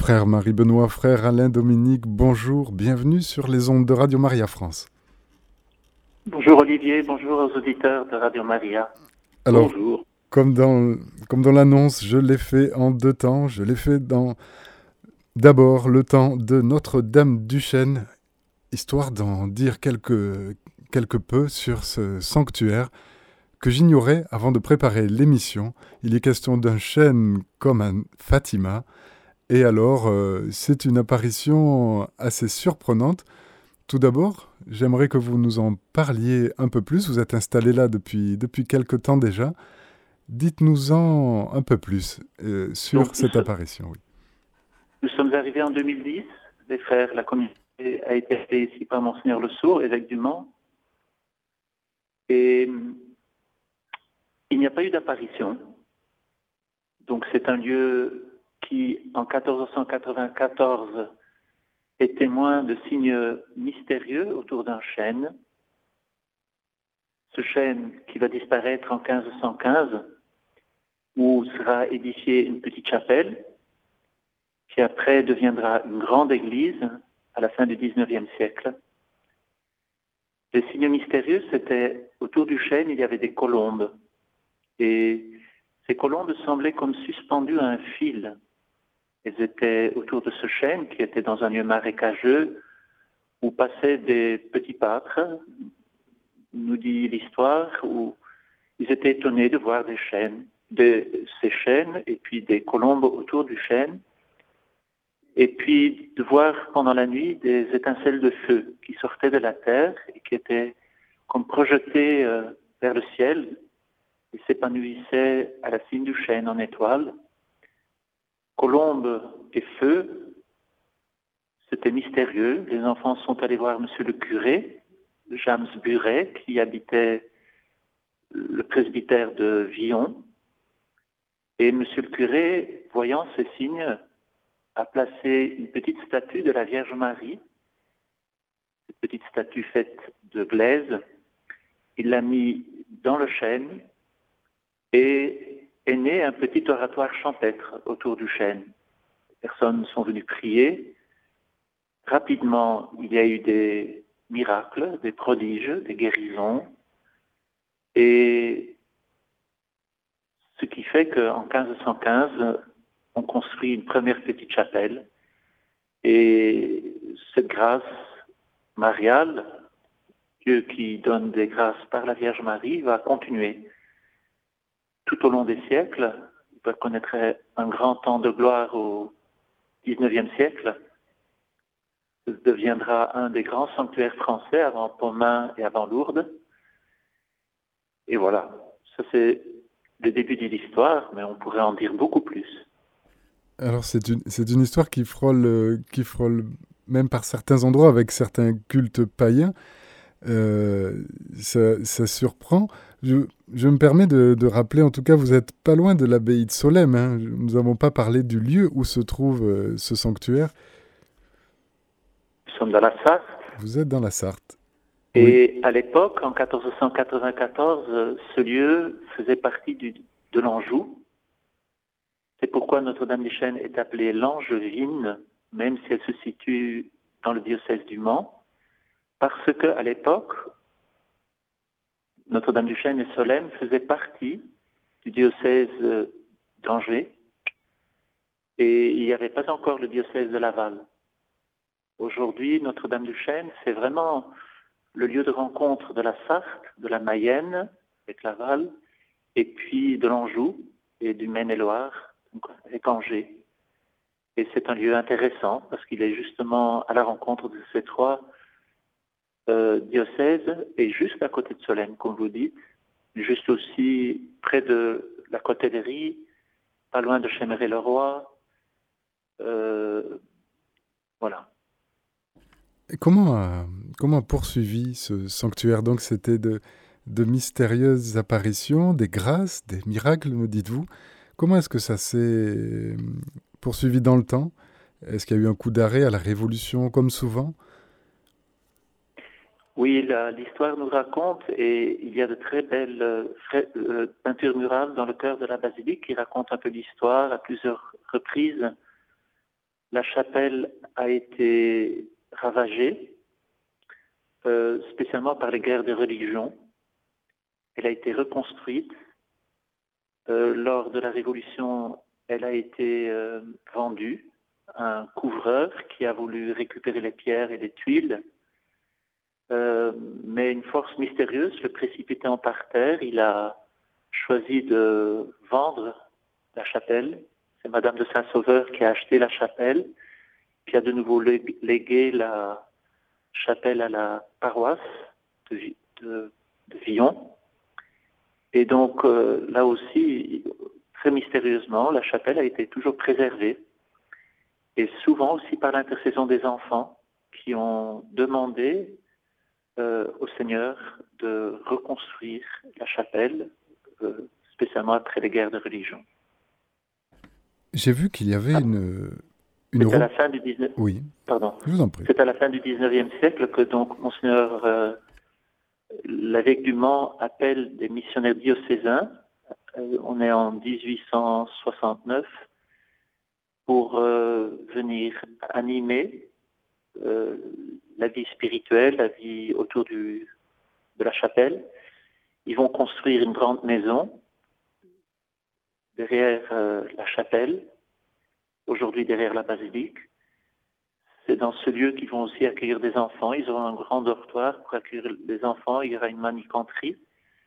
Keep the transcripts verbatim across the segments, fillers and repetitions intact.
Frère Marie-Benoît, frère Alain Dominique, bonjour, bienvenue sur les ondes de Radio Maria France. Bonjour Olivier, bonjour aux auditeurs de Radio Maria. Alors, bonjour. Comme dans, comme dans l'annonce, je l'ai fait en deux temps. Je l'ai fait dans d'abord le temps de Notre-Dame du Chêne, histoire d'en dire quelque, quelque peu sur ce sanctuaire que j'ignorais avant de préparer l'émission. Il est question d'un chêne comme un Fatima. Et alors, euh, c'est une apparition assez surprenante. Tout d'abord, j'aimerais que vous nous en parliez un peu plus. Vous êtes installé là depuis, depuis quelque temps déjà. Dites-nous-en un peu plus euh, sur Donc, cette nous, apparition. Oui. Nous sommes arrivés en deux mille dix. Les frères, la communauté a été appelée ici par Monseigneur Le Sourd, évêque du Mans. Et il n'y a pas eu d'apparition. Donc c'est un lieu qui, en quatorze cent quatre-vingt-quatorze, est témoin de signes mystérieux autour d'un chêne. Ce chêne qui va disparaître en quinze cent quinze, où sera édifiée une petite chapelle, qui après deviendra une grande église à la fin du dix-neuvième siècle. Les signes mystérieux, c'était autour du chêne, il y avait des colombes. Et ces colombes semblaient comme suspendues à un fil. Elles étaient autour de ce chêne qui était dans un lieu marécageux où passaient des petits pâtres, nous dit l'histoire, où ils étaient étonnés de voir des chênes, de ces chênes et puis des colombes autour du chêne. Et puis de voir pendant la nuit des étincelles de feu qui sortaient de la terre et qui étaient comme projetées euh, vers le ciel et s'épanouissaient à la cime du chêne en étoiles. Colombes et feu, c'était mystérieux. Les enfants sont allés voir monsieur le curé, James Buret, qui habitait le presbytère de Villon. Et monsieur le curé, voyant ces signes, a placé une petite statue de la Vierge Marie, une petite statue faite de glaise. Il l'a mis dans le chêne et est né un petit oratoire champêtre autour du chêne. Les personnes sont venues prier. Rapidement, il y a eu des miracles, des prodiges, des guérisons. Et ce qui fait qu'en quinze cent quinze, on construit une première petite chapelle. Et cette grâce mariale, Dieu qui donne des grâces par la Vierge Marie, va continuer tout au long des siècles. Il va connaître un grand temps de gloire au dix-neuvième siècle. Ce deviendra un des grands sanctuaires français avant Pomain et avant Lourdes. Et voilà, ça c'est le début de l'histoire, mais on pourrait en dire beaucoup plus. Alors c'est une, c'est une histoire qui frôle, euh, qui frôle même par certains endroits avec certains cultes païens. Euh, ça, ça surprend. Je, je me permets de, de rappeler, en tout cas, vous n'êtes pas loin de l'abbaye de Solesmes. Hein. Nous n'avons pas parlé du lieu où se trouve euh, ce sanctuaire. Nous sommes dans la Sarthe. Vous êtes dans la Sarthe. Et Oui. à l'époque, en quatorze cent quatre-vingt-quatorze, ce lieu faisait partie du, de l'Anjou. C'est pourquoi Notre-Dame-des-Chênes est appelée l'Angevine, même si elle se situe dans le diocèse du Mans, parce qu'à l'époque, Notre-Dame-du-Chêne et Solesmes faisaient partie du diocèse d'Angers, et il n'y avait pas encore le diocèse de Laval. Aujourd'hui, Notre-Dame-du-Chêne, c'est vraiment le lieu de rencontre de la Sarthe, de la Mayenne, avec Laval, et puis de l'Anjou et du Maine-et-Loire, avec Angers. Et c'est un lieu intéressant parce qu'il est justement à la rencontre de ces trois euh, diocèses et juste à côté de Solesmes, comme vous dites, juste aussi près de la Cotellerie, pas loin de Chéméré-le-Roi. Euh, voilà. Et comment a, comment a poursuivi ce sanctuaire? Donc c'était de, de mystérieuses apparitions, des grâces, des miracles, me dites-vous. Comment est-ce que ça s'est poursuivi dans le temps? Est-ce qu'il y a eu un coup d'arrêt à la Révolution, comme souvent? Oui, la, l'histoire nous raconte, et il y a de très belles euh, frais, euh, peintures murales dans le cœur de la basilique qui racontent un peu l'histoire à plusieurs reprises. la chapelle a été ravagée, euh, spécialement par les guerres de religion. Elle a été reconstruite. Euh, lors de la Révolution, elle a été euh, vendue à un couvreur qui a voulu récupérer les pierres et les tuiles. Euh, mais une force mystérieuse, le précipitant par terre, il a choisi de vendre la chapelle. C'est Madame de Saint-Sauveur qui a acheté la chapelle, qui a de nouveau légué la chapelle à la paroisse de, de, de Villon. Et donc, euh, là aussi, très mystérieusement, la chapelle a été toujours préservée. Et souvent aussi par l'intercession des enfants qui ont demandé euh, au Seigneur de reconstruire la chapelle, euh, spécialement après les guerres de religion. J'ai vu qu'il y avait Ah, une... une c'est à ro- la fin du dix-neuf... Oui, Pardon. je vous en prie. C'est à la fin du dix-neuvième siècle que donc Monseigneur euh, l'évêque du Mans appelle des missionnaires diocésains. Euh, on est en dix-huit cent soixante-neuf pour euh, venir animer euh, la vie spirituelle, la vie autour du, de la chapelle. Ils vont construire une grande maison derrière euh, la chapelle, aujourd'hui derrière la basilique. C'est dans ce lieu qu'ils vont aussi accueillir des enfants. Ils auront un grand dortoir pour accueillir les enfants. Il y aura une manicanterie.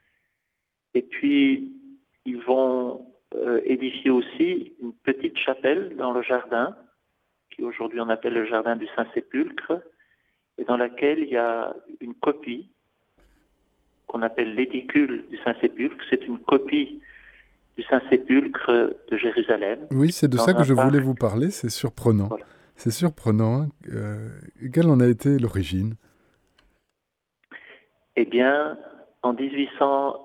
Et puis, ils vont euh, édifier aussi une petite chapelle dans le jardin, qui aujourd'hui on appelle le jardin du Saint-Sépulcre, et dans laquelle il y a une copie qu'on appelle l'édicule du Saint-Sépulcre. C'est une copie du Saint-Sépulcre de Jérusalem. Oui, c'est de Dans ça que un je voulais parc. vous parler, c'est surprenant. Voilà. C'est surprenant. Hein. Euh, quelle en a été l'origine? Eh bien, en dix-huit cent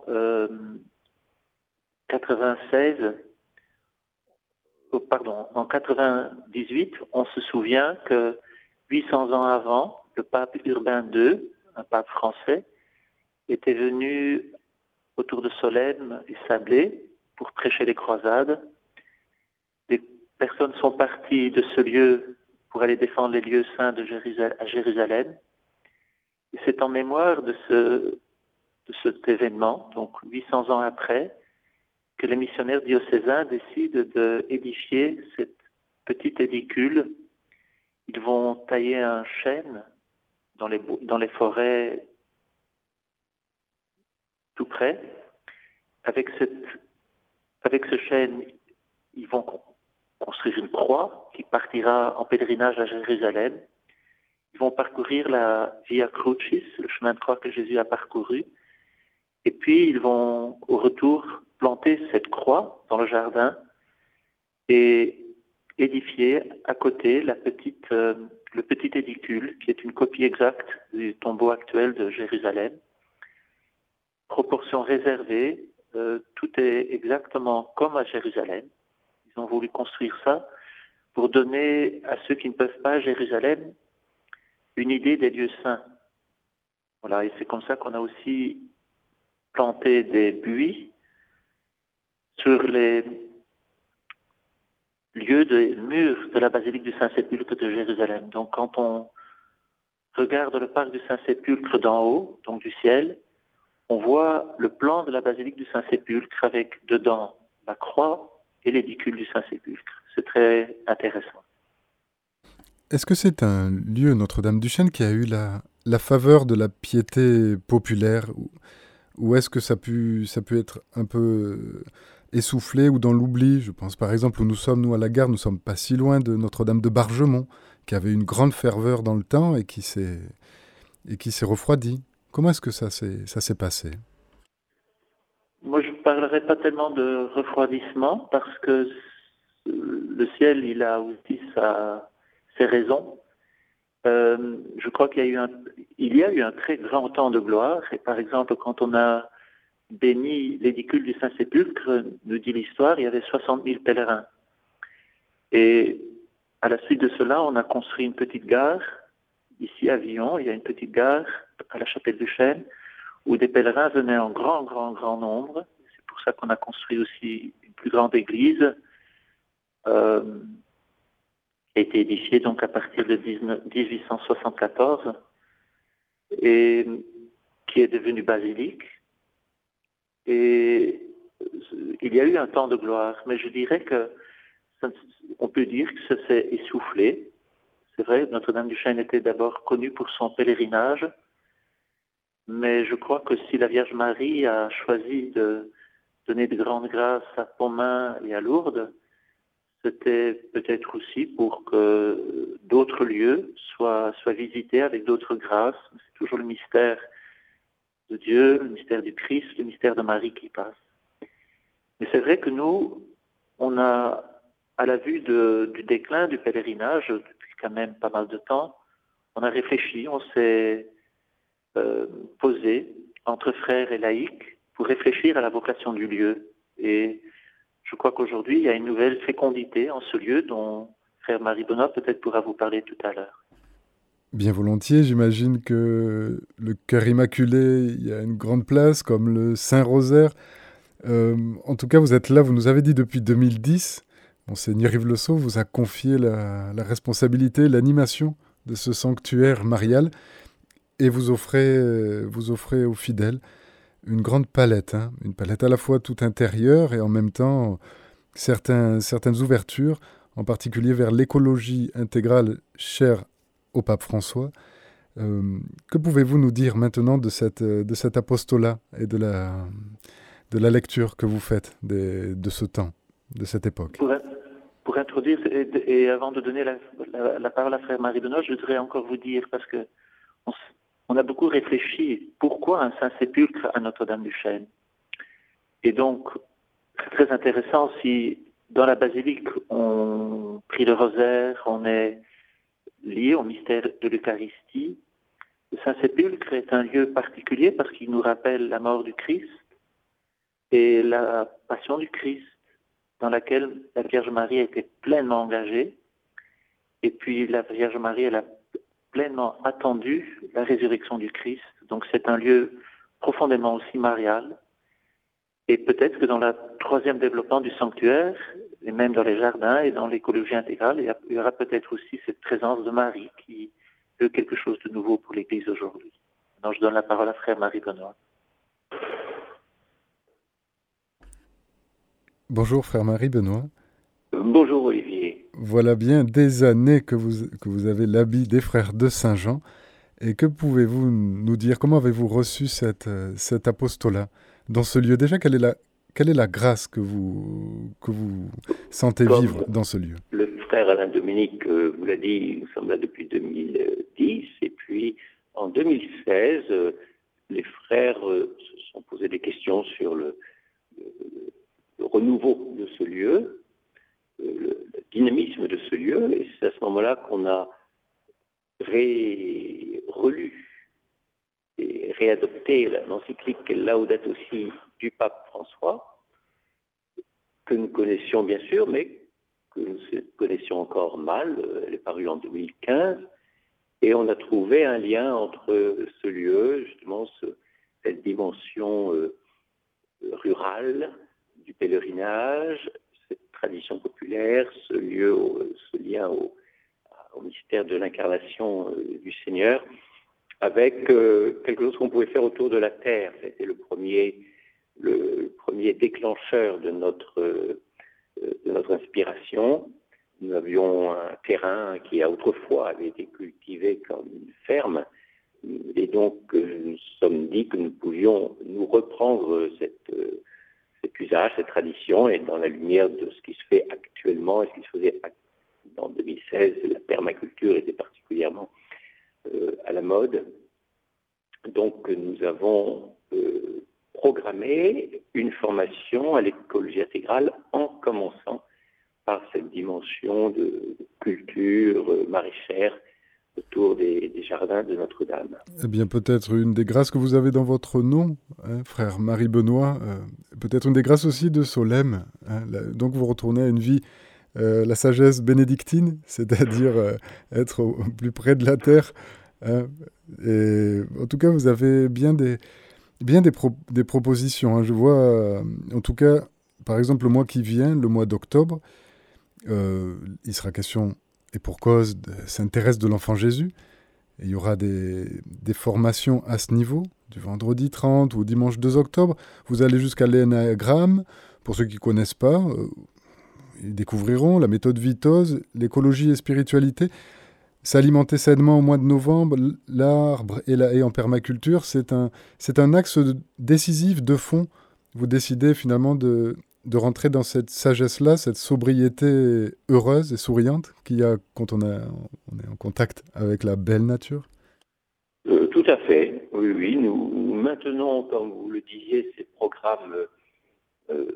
quatre-vingt-seize, oh, pardon, en quatre-vingt-dix-huit, on se souvient que huit cents ans avant, le pape Urbain deux, un pape français, était venu autour de Solesmes et Sablé pour prêcher les croisades. Des personnes sont parties de ce lieu pour aller défendre les lieux saints de Jérusalem, à Jérusalem. Et c'est en mémoire de, ce, de cet événement, donc huit cents ans après, que les missionnaires diocésains décident d'édifier cette petite édicule. Ils vont tailler un chêne dans les, dans les forêts tout près. Avec, cette, avec ce chêne, ils vont construire une croix qui partira en pèlerinage à Jérusalem. Ils vont parcourir la Via Crucis, le chemin de croix que Jésus a parcouru. Et puis, ils vont, au retour, planter cette croix dans le jardin et édifier à côté la petite, euh, le petit édicule, qui est une copie exacte du tombeau actuel de Jérusalem. Proportion réservée, euh, tout est exactement comme à Jérusalem. Ils ont voulu construire ça pour donner à ceux qui ne peuvent pas à Jérusalem une idée des lieux saints. Voilà, et c'est comme ça qu'on a aussi planté des buis sur les lieux des murs de la basilique du Saint-Sépulcre de Jérusalem. Donc quand on regarde le parc du Saint-Sépulcre d'en haut, donc du ciel, on voit le plan de la basilique du Saint-Sépulcre avec dedans la croix et l'édicule du Saint-Sépulcre. C'est très intéressant. Est-ce que c'est un lieu, Notre-Dame-du-Chêne, qui a eu la, la faveur de la piété populaire, ou, ou est-ce que ça a pu, ça peut être un peu essoufflé ou dans l'oubli? Je pense par exemple où nous sommes, nous à la gare, nous sommes pas si loin de Notre-Dame de Bargemont, qui avait une grande ferveur dans le temps et qui s'est, et qui s'est refroidie. Comment est-ce que ça s'est, ça s'est passé? Moi, je ne parlerai pas tellement de refroidissement parce que le ciel, il a aussi sa, ses raisons. Euh, je crois qu'il y a eu un, il y a eu un très grand temps de gloire. Et par exemple, quand on a béni l'édicule du Saint-Sépulcre, nous dit l'histoire, il y avait soixante mille pèlerins. Et à la suite de cela, on a construit une petite gare. Ici à Villon, il y a une petite gare à la Chapelle du Chêne où des pèlerins venaient en grand, grand, grand nombre. C'est pour ça qu'on a construit aussi une plus grande église euh, a été édifié donc à partir de dix-huit cent soixante-quatorze et qui est devenu basilique. Et il y a eu un temps de gloire, mais je dirais que ça, on peut dire que ça s'est essoufflé. C'est vrai, Notre-Dame-du-Chêne était d'abord connue pour son pèlerinage, mais je crois que si la Vierge Marie a choisi de donner de grandes grâces à Pontmain et à Lourdes, c'était peut-être aussi pour que d'autres lieux soient, soient visités avec d'autres grâces. C'est toujours le mystère de Dieu, le mystère du Christ, le mystère de Marie qui passe. Mais c'est vrai que nous, on a, à la vue de, du déclin du pèlerinage, depuis quand même pas mal de temps, on a réfléchi, on s'est euh, posé entre frères et laïcs pour réfléchir à la vocation du lieu. Et je crois qu'aujourd'hui, il y a une nouvelle fécondité en ce lieu dont frère Marie Benoît peut-être pourra vous parler tout à l'heure. Bien volontiers, j'imagine que le cœur immaculé, il y a une grande place, comme le Saint-Rosaire. Euh, en tout cas, vous êtes là, vous nous avez dit depuis deux mille dix, Monseigneur Yves Le Sceau vous a confié la, la responsabilité, l'animation de ce sanctuaire marial, et vous offrez, vous offrez aux fidèles une grande palette, hein, une palette à la fois tout intérieure et en même temps certains, certaines ouvertures, en particulier vers l'écologie intégrale chère au pape François. Euh, que pouvez-vous nous dire maintenant de, cette, de cet apostolat et de la, de la lecture que vous faites des, de ce temps, de cette époque? Pour, pour introduire, et, et avant de donner la, la, la parole à frère Marie Benoît, je voudrais encore vous dire, parce que on, on a beaucoup réfléchi, pourquoi un Saint-Sépulcre à Notre-Dame-du-Chêne? Et donc, c'est très intéressant si dans la basilique, on prie le rosaire, on est lié au mystère de l'Eucharistie. Le Saint-Sépulcre est un lieu particulier parce qu'il nous rappelle la mort du Christ et la passion du Christ, dans laquelle la Vierge Marie a été pleinement engagée. Et puis la Vierge Marie, elle a pleinement attendu la résurrection du Christ. Donc c'est un lieu profondément aussi marial. Et peut-être que dans le troisième développement du sanctuaire, et même dans les jardins et dans l'écologie intégrale, il y aura peut-être aussi cette présence de Marie qui veut quelque chose de nouveau pour l'Église aujourd'hui. Donc je donne la parole à frère Marie Benoît. Bonjour frère Marie Benoît. Bonjour Olivier. Voilà bien des années que vous, que vous avez l'habit des frères de Saint-Jean. Et que pouvez-vous nous dire? Comment avez-vous reçu cette, cet apostolat dans ce lieu? Déjà, quelle est la, quelle est la grâce que vous, que vous sentez Comme vivre dans ce lieu? Le frère Alain Dominique euh, vous l'a dit, nous sommes là depuis deux mille dix. Et puis, en deux mille seize, euh, les frères euh, se sont posés des questions sur le, le, le renouveau de ce lieu, euh, le, le dynamisme de ce lieu. Et c'est à ce moment-là qu'on a ré, relu et réadopté l'encyclique Laudato Si du pape François, que nous connaissions bien sûr, mais que nous connaissions encore mal. Elle est parue en deux mille quinze, et on a trouvé un lien entre ce lieu, justement, ce, cette dimension euh, rurale du pèlerinage, cette tradition populaire, ce lieu, ce lien au, au mystère de l'incarnation euh, du Seigneur, avec euh, quelque chose qu'on pouvait faire autour de la terre. C'était le premier, le, le premier déclencheur de notre, euh, de notre inspiration. Nous avions un terrain qui autrefois avait été cultivé comme une ferme, et donc euh, nous nous sommes dit que nous pouvions nous reprendre cette, euh, cet usage, cette tradition, et dans la lumière de ce qui se fait actuellement et ce qui se faisait en deux mille seize, la permaculture était particulièrement euh, à la mode. Donc nous avons euh, programmé une formation à l'écologie intégrale en commençant par cette dimension de culture euh, maraîchère autour des, des jardins de Notre-Dame. Eh bien, peut-être une des grâces que vous avez dans votre nom, hein, frère Marie Benoît, euh, peut-être une des grâces aussi de Solesmes. Hein, là, donc vous retournez à une vie, euh, la sagesse bénédictine, c'est-à-dire euh, être au, au plus près de la terre. Hein, et en tout cas, vous avez bien des, bien des, pro, des propositions. Hein. Je vois, euh, en tout cas, par exemple, le mois qui vient, le mois d'octobre, euh, il sera question et pour cause, de- s'intéresse de l'enfant Jésus. Et il y aura des, des formations à ce niveau, du vendredi trente au dimanche deux octobre. Vous allez jusqu'à l'énagramme. Pour ceux qui ne connaissent pas, euh, ils découvriront la méthode Vitose, l'écologie et spiritualité. S'alimenter sainement au mois de novembre, l'arbre et la haie en permaculture, c'est un, c'est un axe décisif de fond. Vous décidez finalement de, de rentrer dans cette sagesse-là, cette sobriété heureuse et souriante qu'il y a quand on, a, on est en contact avec la belle nature. Euh, tout à fait, oui, oui. Nous, nous maintenons, comme vous le disiez, ces programmes euh,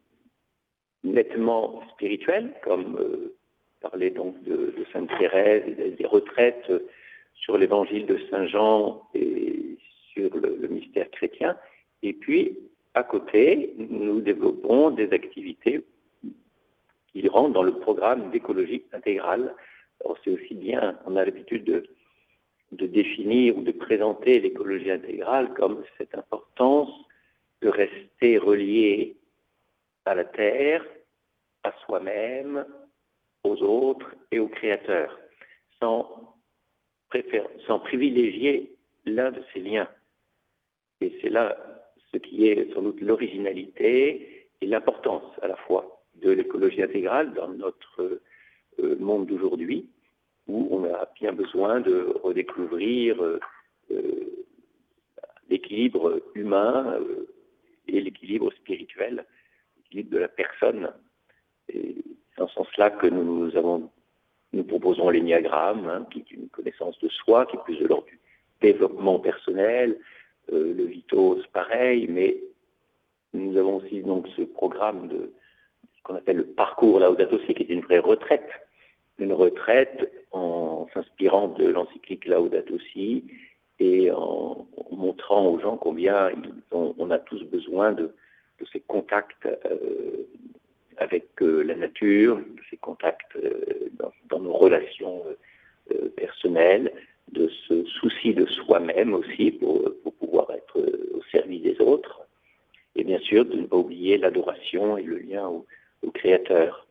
nettement spirituels, comme euh, parler donc de, de Sainte Thérèse et des, des retraites sur l'évangile de Saint Jean et sur le, le mystère chrétien. Et puis, à côté, nous développons des activités qui rentrent dans le programme d'écologie intégrale. Alors, c'est aussi bien, on a l'habitude de, de définir ou de présenter l'écologie intégrale comme cette importance de rester relié à la terre, à soi-même, aux autres et au Créateur, sans, préfér- sans privilégier l'un de ces liens. Et c'est là ce qui est sans doute l'originalité et l'importance à la fois de l'écologie intégrale dans notre euh, monde d'aujourd'hui, où on a bien besoin de redécouvrir euh, euh, l'équilibre humain euh, et l'équilibre spirituel, l'équilibre de la personne. Et c'est en ce sens-là que nous, nous, avons, nous proposons l'énéagramme, hein, qui est une connaissance de soi, qui est plus de l'ordre du développement personnel, euh, le Vitos, pareil, mais nous avons aussi donc ce programme de ce qu'on appelle le parcours Laudato Si, qui est une vraie retraite, une retraite en s'inspirant de l'encyclique Laudato Si et en, en montrant aux gens combien ils ont, on a tous besoin de, de ces contacts euh, avec euh, la nature, de ces contacts euh, dans, dans nos relations euh, personnelles, de ce souci de soi-même aussi pour, pour pouvoir être au service des autres, et bien sûr de ne pas oublier l'adoration et le lien au, au Créateur.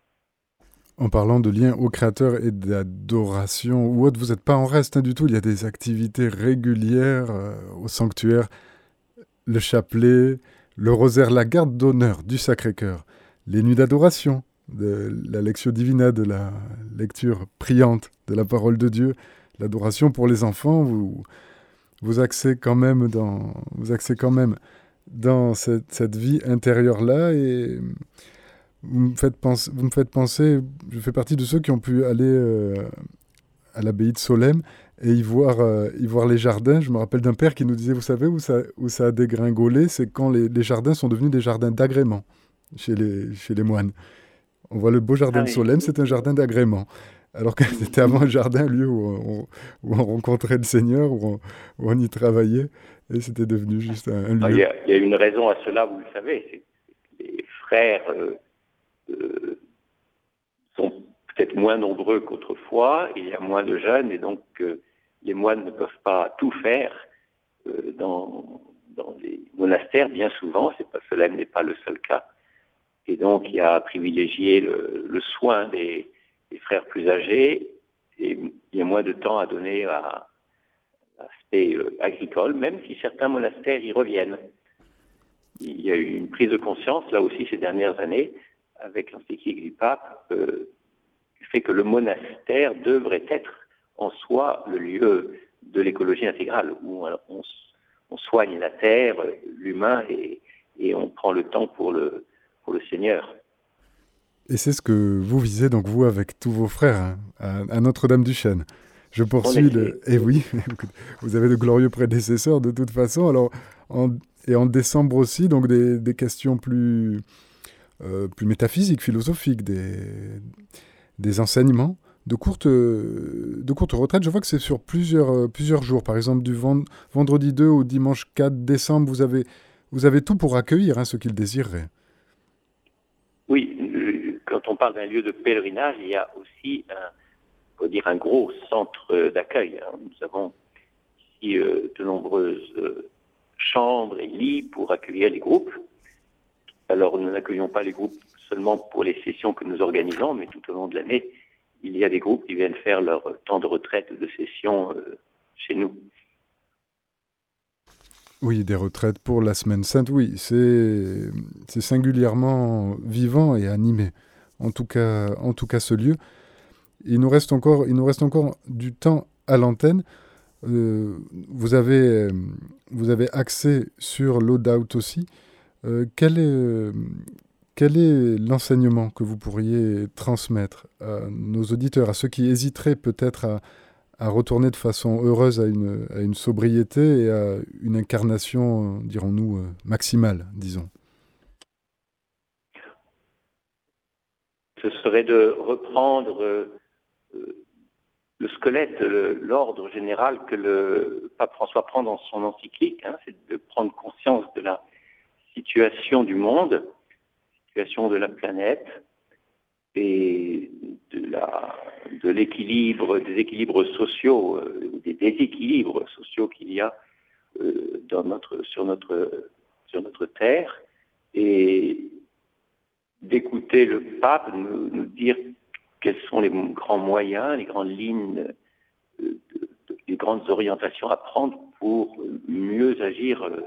En parlant de lien au Créateur et d'adoration ou autre, vous n'êtes pas en reste hein, du tout. Il y a des activités régulières euh, au sanctuaire, le chapelet, le rosaire, la garde d'honneur du Sacré-Cœur, les nuits d'adoration, de la Lectio Divina, de la lecture priante de la parole de Dieu, l'adoration pour les enfants. Vous, vous axez quand même dans, vous axez quand même dans cette, cette vie intérieure-là et vous me faites penser, vous me faites penser, je fais partie de ceux qui ont pu aller euh, à l'abbaye de Solesmes et y voir, euh, y voir les jardins. Je me rappelle d'un père qui nous disait, vous savez où ça, où ça a dégringolé, c'est quand les, les jardins sont devenus des jardins d'agrément chez les, chez les moines. On voit le beau jardin Ah de oui. Solesmes, c'est un jardin d'agrément. Alors que c'était avant un jardin, un lieu où on, où on rencontrait le Seigneur, où on, où on y travaillait, et c'était devenu juste un, un lieu. Il y, a, il y a une raison à cela, vous le savez, c'est que les frères euh, euh, sont peut-être moins nombreux qu'autrefois, il y a moins de jeunes, et donc euh, les moines ne peuvent pas tout faire euh, dans, dans les monastères, bien souvent, c'est pas, cela n'est pas le seul cas. Et donc il y a à privilégier le, le soin des, des frères plus âgés, et il y a moins de temps à donner à l'aspect euh, agricole, même si certains monastères y reviennent. Il y a eu une prise de conscience, là aussi, ces dernières années, avec l'encyclique du pape, euh, du fait que le monastère devrait être en soi le lieu de l'écologie intégrale, où on, on, on soigne la terre, l'humain, et, et on prend le temps pour le, pour le Seigneur. Et c'est ce que vous visez, donc vous, avec tous vos frères, hein, à, à Notre-Dame-du-Chêne. Je poursuis le... Eh oui, vous avez de glorieux prédécesseurs de toute façon. Alors, en... Et en décembre aussi, donc des, des questions plus, euh, plus métaphysiques, philosophiques, des, des enseignements, de courtes, de courtes retraites. Je vois que c'est sur plusieurs, plusieurs jours. Par exemple, du vend... vendredi deux au dimanche quatre décembre, vous avez, vous avez tout pour accueillir hein, ceux qui le désireraient. Oui, quand on parle d'un lieu de pèlerinage, il y a aussi un, faut dire, un gros centre d'accueil. Nous avons ici euh, de nombreuses euh, chambres et lits pour accueillir les groupes. Alors, nous n'accueillons pas les groupes seulement pour les sessions que nous organisons, mais tout au long de l'année, il y a des groupes qui viennent faire leur temps de retraite ou de session euh, chez nous. Oui, des retraites pour la Semaine Sainte, oui, c'est, c'est singulièrement vivant et animé. En tout cas, en tout cas ce lieu. Il nous reste encore, il nous reste encore du temps à l'antenne. Euh, vous avez, euh, vous avez axé sur l'Odout aussi. Euh, quel est, euh, quel est l'enseignement que vous pourriez transmettre à nos auditeurs, à ceux qui hésiteraient peut-être à, à retourner de façon heureuse à une, à une sobriété et à une incarnation, euh, dirons-nous, euh, maximale, disons? Ce serait de reprendre euh, le squelette, le, l'ordre général que le pape François prend dans son encyclique, hein, c'est de prendre conscience de la situation du monde, situation de la planète et de, la, de l'équilibre, des équilibres sociaux, euh, des déséquilibres sociaux qu'il y a euh, dans notre, sur, notre, sur notre terre, et d'écouter le pape nous, nous dire quels sont les grands moyens, les grandes lignes, euh, de, de, les grandes orientations à prendre pour mieux agir euh,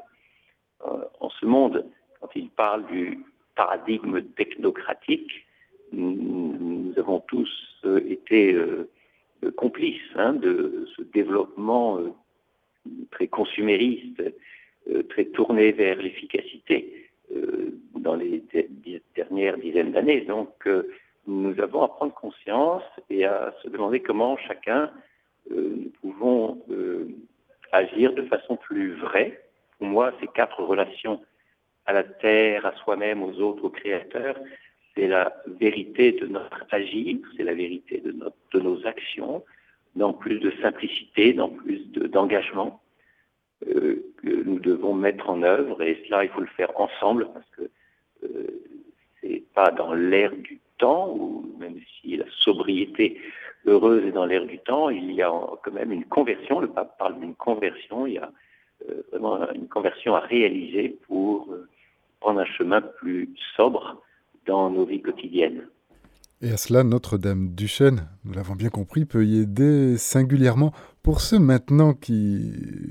en ce monde. Quand il parle du paradigme technocratique, nous, nous avons tous euh, été euh, complices hein, de ce développement euh, très consumériste, euh, très tourné vers l'efficacité euh, dans les d- dernières dizaines d'années. Donc, euh, nous avons à prendre conscience et à se demander comment chacun, euh, nous pouvons euh, agir de façon plus vraie. Pour moi, ces quatre relations à la terre, à soi-même, aux autres, au Créateur, c'est la vérité de notre agir, c'est la vérité de, notre, de nos actions, dans plus de simplicité, dans plus de, d'engagement euh, que nous devons mettre en œuvre. Et cela, il faut le faire ensemble, parce que euh, c'est pas dans l'air du temps, ou même si la sobriété heureuse est dans l'air du temps, il y a quand même une conversion, le pape parle d'une conversion, il y a euh, vraiment une conversion à réaliser pour euh, prendre un chemin plus sobre dans nos vies quotidiennes. Et à cela, Notre-Dame du Chêne, nous l'avons bien compris, peut y aider singulièrement. Pour ceux maintenant qui,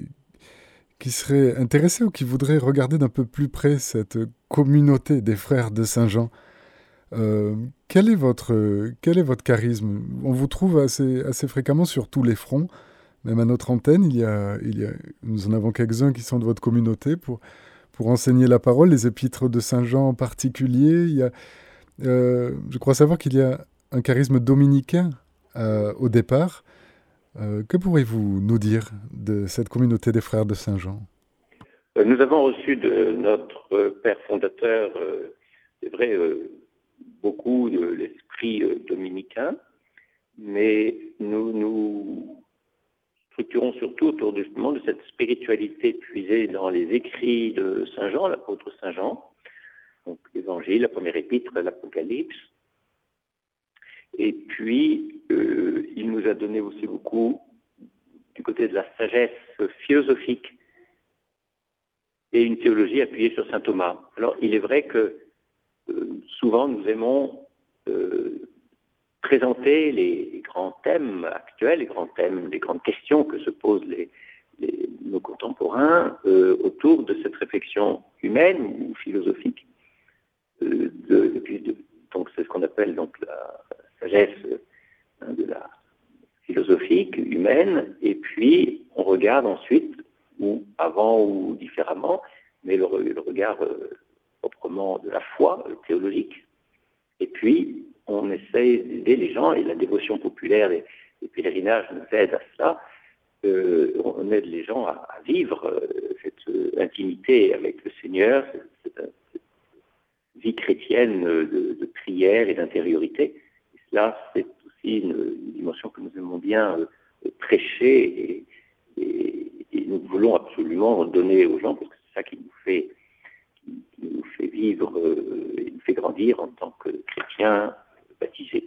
qui seraient intéressés ou qui voudraient regarder d'un peu plus près cette communauté des frères de Saint-Jean, euh, quel est votre, quel est votre charisme? On vous trouve assez, assez fréquemment sur tous les fronts, même à notre antenne, il y a, il y a, nous en avons quelques-uns qui sont de votre communauté pour, pour enseigner la parole, les épîtres de Saint-Jean en particulier. Il y a, euh, je crois savoir qu'il y a un charisme dominicain euh, au départ. Euh, que pourriez-vous nous dire de cette communauté des frères de Saint-Jean? Nous avons reçu de notre père fondateur, euh, c'est vrai, euh, beaucoup de l'esprit euh, dominicain, mais nous nous structurons surtout autour justement de cette spiritualité puisée dans les écrits de Saint Jean, l'apôtre Saint Jean, donc l'Évangile, la première épître, l'Apocalypse. Et puis, euh, il nous a donné aussi beaucoup du côté de la sagesse philosophique et une théologie appuyée sur saint Thomas. Alors, il est vrai que euh, souvent nous aimons euh, présenter les grands thèmes actuels, les grands thèmes, les grandes questions que se posent les, les, nos contemporains euh, autour de cette réflexion humaine ou philosophique. Euh, de, de, de, donc, c'est ce qu'on appelle donc la sagesse hein, de la philosophique humaine, et puis on regarde ensuite, ou avant ou différemment, mais le, le regard euh, proprement de la foi euh, théologique, et puis on essaye d'aider les gens, et la dévotion populaire et les pèlerinages nous aident à cela. Euh, on aide les gens à, à vivre euh, cette euh, intimité avec le Seigneur, cette, cette, cette vie chrétienne de, de prière et d'intériorité. Et cela, c'est aussi une, une dimension que nous aimons bien euh, prêcher, et, et, et nous voulons absolument donner aux gens, parce que c'est ça qui nous fait, qui, qui nous fait vivre euh, et nous fait grandir en tant que chrétiens baptisés.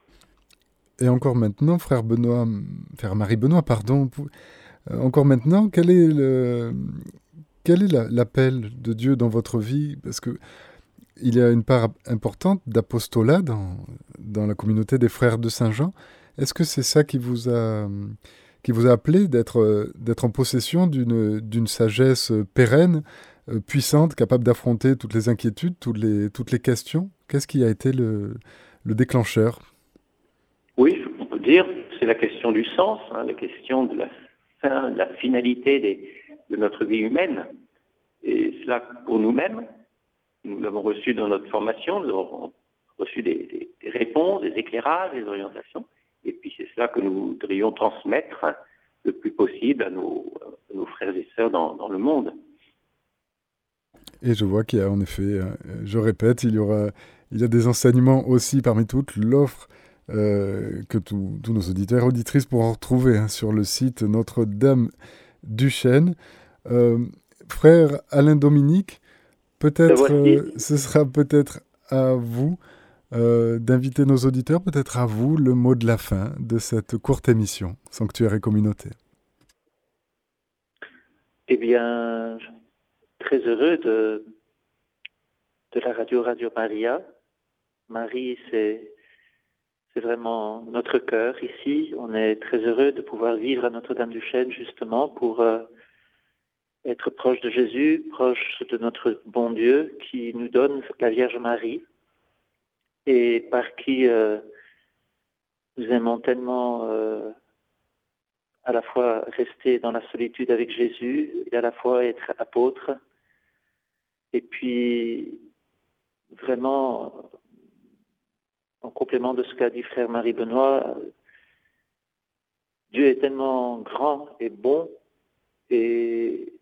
Et encore maintenant, frère Benoît, frère Marie-Benoît, pardon, euh, encore maintenant, quel est le, quel est la, l'appel de Dieu dans votre vie? Parce que il y a une part importante d'apostolat dans, dans la communauté des frères de Saint-Jean. Est-ce que c'est ça qui vous a, qui vous a appelé d'être, d'être en possession d'une, d'une sagesse pérenne, euh, puissante, capable d'affronter toutes les inquiétudes, toutes les, toutes les questions? Qu'est-ce qui a été le, le déclencheur? Oui, on peut dire que c'est la question du sens, hein, la question de la fin, de la finalité des, de notre vie humaine. Et cela pour nous-mêmes, nous l'avons reçu dans notre formation, nous avons reçu des, des, des réponses, des éclairages, des orientations. Et puis c'est cela que nous voudrions transmettre le plus possible à nos, à nos frères et sœurs dans, dans le monde. Et je vois qu'il y a en effet, je répète, il y aura, il y a des enseignements aussi parmi toutes, l'offre euh, que tous nos auditeurs et auditrices pourront retrouver hein, sur le site Notre-Dame du Chêne. Euh, frère Alain Dominique, peut-être, euh, ce sera peut-être à vous euh, d'inviter nos auditeurs, peut-être à vous, le mot de la fin de cette courte émission, Sanctuaire et Communauté. Eh bien, très heureux de, de la radio Radio Maria. Marie, c'est, c'est vraiment notre cœur ici. On est très heureux de pouvoir vivre à Notre-Dame du Chêne, justement, pour euh, être proche de Jésus, proche de notre bon Dieu qui nous donne la Vierge Marie et par qui euh, nous aimons tellement euh, à la fois rester dans la solitude avec Jésus et à la fois être apôtre. Et puis, vraiment, en complément de ce qu'a dit frère Marie-Benoît, Dieu est tellement grand et bon, et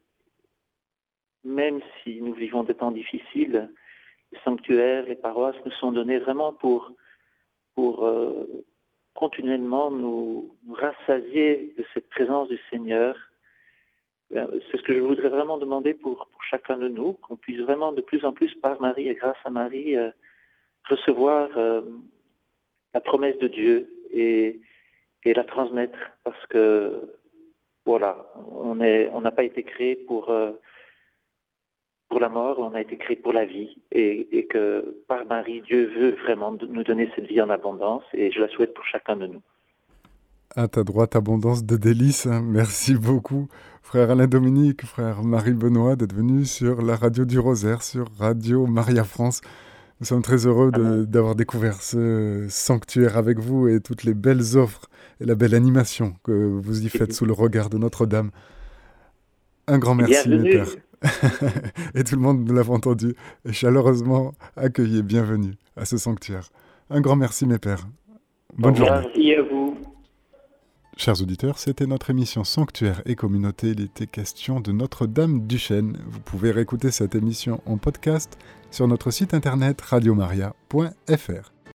même si nous vivons des temps difficiles, les sanctuaires, les paroisses nous sont donnés vraiment pour, pour euh, continuellement nous, nous rassasier de cette présence du Seigneur. C'est ce que je voudrais vraiment demander pour, pour chacun de nous, qu'on puisse vraiment de plus en plus par Marie et grâce à Marie euh, recevoir euh, la promesse de Dieu et, et la transmettre, parce que voilà, on est, on n'a pas été créé pour, euh, pour la mort, on a été créé pour la vie, et, et que par Marie, Dieu veut vraiment nous donner cette vie en abondance, et je la souhaite pour chacun de nous. À ta droite, abondance de délices. Merci beaucoup, frère Alain Dominique, frère Marie-Benoît, d'être venus sur la radio du Rosaire, sur Radio Maria France. Nous sommes très heureux de, d'avoir découvert ce sanctuaire avec vous et toutes les belles offres et la belle animation que vous y faites sous le regard de Notre-Dame. Un grand merci, bienvenue. Mes pères. Et tout le monde, nous l'avons entendu, est chaleureusement accueilli et bienvenue à ce sanctuaire. Un grand merci, mes pères. Bonne journée. Merci à vous. Chers auditeurs, c'était notre émission Sanctuaire et Communauté. Il était question de Notre-Dame du Chêne. Vous pouvez réécouter cette émission en podcast sur notre site internet radio maria point f r.